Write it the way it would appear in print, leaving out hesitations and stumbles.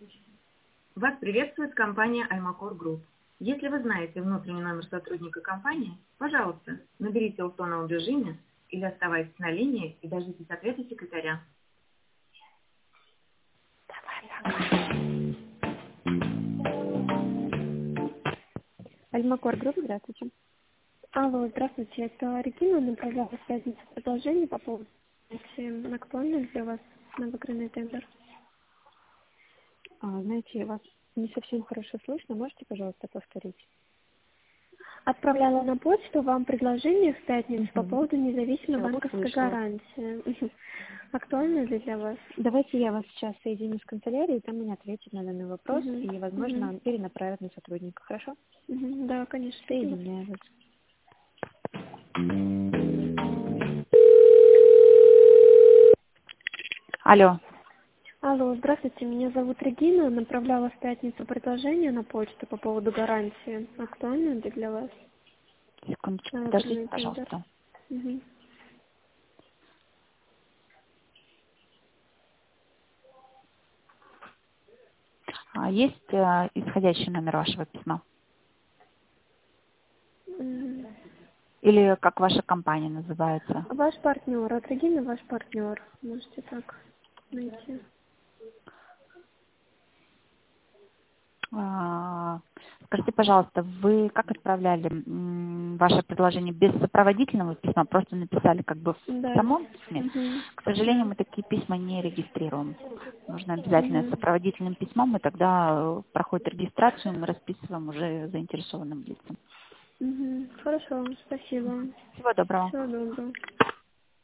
Вас приветствует компания Almacor Group. Если вы знаете внутренний номер сотрудника компании, пожалуйста, наберите его в тоновом режиме или оставайтесь на линии и дождитесь ответа секретаря. Almacor Group, здравствуйте. Алло, здравствуйте, это Регина направляла в пятницу предложение по поводу актуальных для вас на выигранный тендер. Знаете, вас не совсем хорошо слышно. Можете, пожалуйста, повторить? Отправляла на почту вам предложение в пятницу по поводу независимой Всё, банковской услышала. гарантии. Актуально ли для вас? Давайте я вас сейчас соединю с канцелярией, там мне ответят на данный вопрос и, возможно, перенаправят на сотрудника. Хорошо? Да, конечно. Соединяю вас. Алло. Алло, здравствуйте, меня зовут Регина, направляла в пятницу предложение на почту по поводу гарантии. Актуально ли для вас? Секундочку, На подождите, выигранный тендер. пожалуйста. Есть исходящий номер вашего письма? Или как ваша компания называется? Ваш партнер, от Регины ваш партнер. Можете так найти. Скажите, пожалуйста, вы как отправляли ваше предложение без сопроводительного письма? Просто написали как бы в Да. самом письме? К сожалению, мы такие письма не регистрируем. Нужно обязательно сопроводительным письмом, и тогда проходит регистрацию, мы расписываем уже заинтересованным лицам. Хорошо, спасибо. Всего доброго. Всего доброго.